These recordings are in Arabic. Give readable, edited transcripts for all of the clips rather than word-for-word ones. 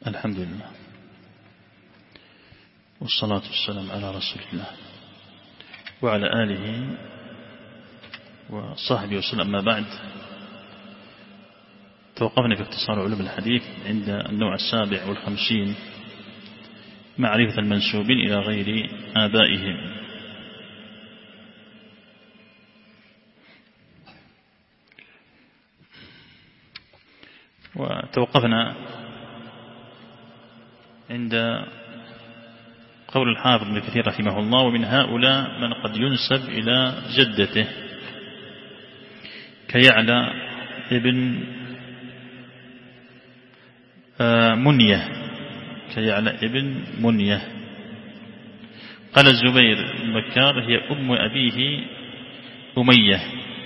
الحمد لله والصلاة والسلام على رسول الله وعلى آله وصحبه وسلم. ما بعد، توقفنا في اختصار علوم الحديث عند النوع 57 معرفة المنسوبين إلى غير آبائهم. وتوقفنا عند قول الحافظ ابن كثير رحمه الله: ومن هؤلاء من قد ينسب إلى جدته كيعلى ابن منية، كيعلى ابن منية. قال الزبير بن بكار: هي أم أبيه أمية.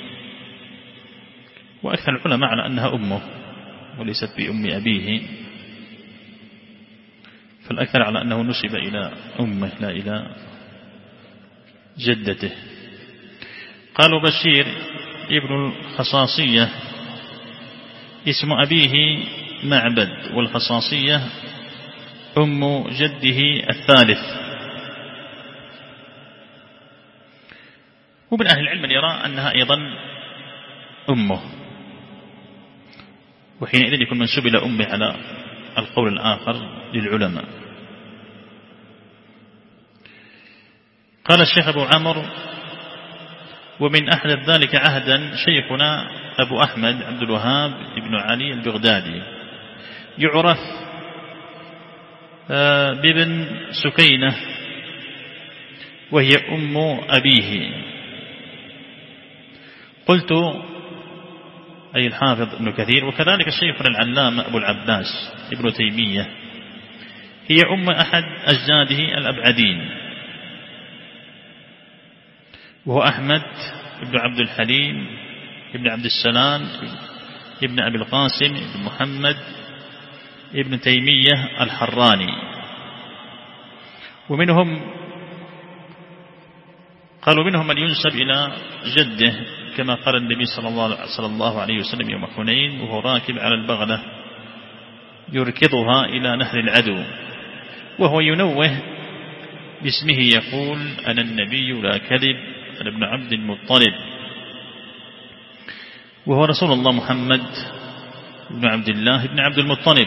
وأكثر العلماء على أنها أمه وليست بأم أبيه، فالأكثر على أنه نسب إلى أمه لا إلى جدته. قالوا بشير ابن الخصاصية اسم أبيه معبد، والخصاصية أم جده الثالث. ومن أهل العلم من يرى أنها أيضا أمه، وحينئذ يكون منسوب إلى أمه على القول الآخر للعلماء. قال الشيخ أبو عمرو: ومن أحدث ذلك عهدا شيخنا أبو أحمد عبد الوهاب بن علي البغدادي، يعرف بابن سكينة، وهي أم أبيه. قلت أي الحافظ ابن كثير: وكذلك الشيخ العلامة أبو العباس ابن تيمية، هي أم أحد أجداده الأبعدين، وهو أحمد ابن عبد الحليم ابن عبد السلام ابن أبي القاسم ابن محمد ابن تيمية الحراني. ومنهم قالوا منهم من ينسب إلى جده، كما قال النبي صلى الله عليه وسلم يوم حنين وهو راكب على البغلة يركضها إلى نهر العدو، وهو ينوه باسمه يقول: أنا النبي لا كذب، أنا ابن عبد المطلب، وهو رسول الله محمد بن عبد الله بن عبد المطلب.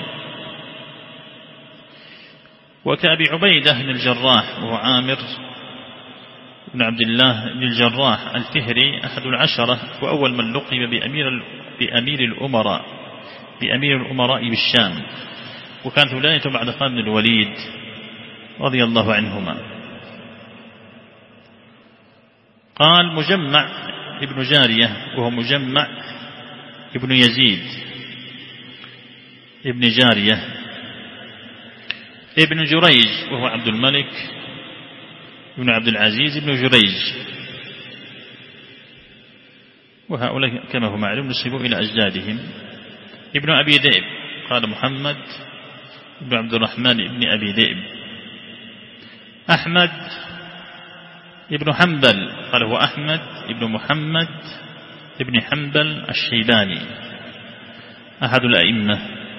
وكأبي عبيدة بن الجراح، وهو عامر بن عبد الله بن الجراح الفهري أحد العشرة، وأول من لقب بأمير الأمراء بالشام، وكانت ولايته بعد خالد بن الوليد رضي الله عنهما. قال: مجمع ابن جارية، وهو مجمع ابن يزيد ابن جارية. ابن جريج، وهو عبد الملك ابن عبد العزيز ابن جريج. وهؤلاء كما هو معلوم نسبوا إلى أجدادهم. ابن أبي ذئب، قال محمد ابن عبد الرحمن ابن أبي ذئب. أحمد ابن حنبل، قال هو أحمد ابن محمد ابن حنبل الشيباني أحد الأئمة.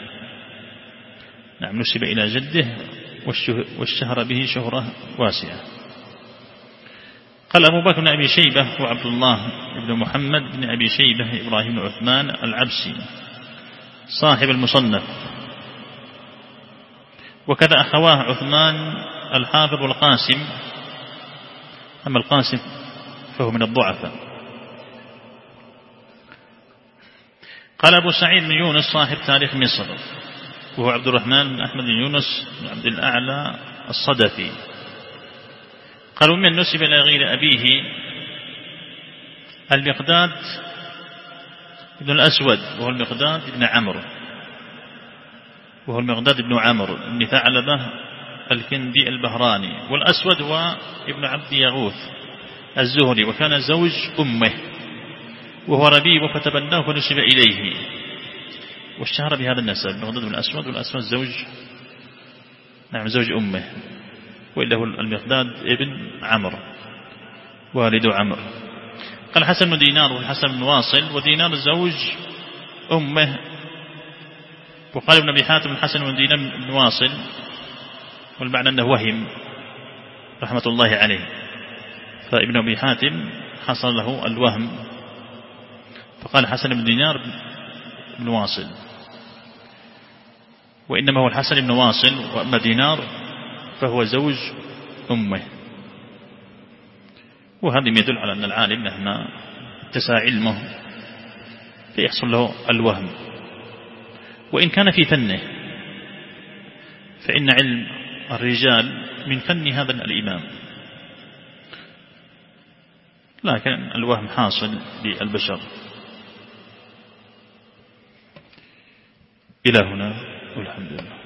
نعم، نسب إلى جده والشهر به شهرة واسعة. قال أبو بكر بن أبي شيبة وعبد الله بن محمد بن أبي شيبة إبراهيم بن عثمان العبسي صاحب المصنف، وكذا أخواه عثمان الحافظ والقاسم، أما القاسم فهو من الضعفاء. قال أبو سعيد بن يونس صاحب تاريخ مصر، وهو عبد الرحمن بن أحمد بن يونس بن عبد الأعلى الصدفي. قالوا من نسب إلى غير أبيه المقداد بن الأسود، وهو المقداد بن عمرو، وهو المقداد بن عمرو بن ثعلبة الكندي البهراني. والأسود هو ابن عبد يغوث الزهري، وكان زوج أمه، وهو ربيب فتبناه فنسب إليه، واشتهر بهذا النسب المقداد بن الأسود، والأسود زوج أمه، وإلا هو المقداد ابن عمرو والد عمرو. قال حسن بن دينار والحسن بن واصل، ودينار زوج أمه وقال ابن أبي حاتم الحسن بن دينار بن واصل، والمعنى أنه وهم رحمة الله عليه، فابن أبي حاتم حصل له الوهم فقال حسن بن دينار بن واصل، وإنما هو الحسن بن واصل، وأما دينار فهو زوج أمه. وهذا يدل على أن العالم مهما اتسع علمه فيحصل له الوهم، وإن كان في فنه، فإن علم الرجال من فن هذا الإمام، لكن الوهم حاصل للبشر. إلى هنا والحمد لله.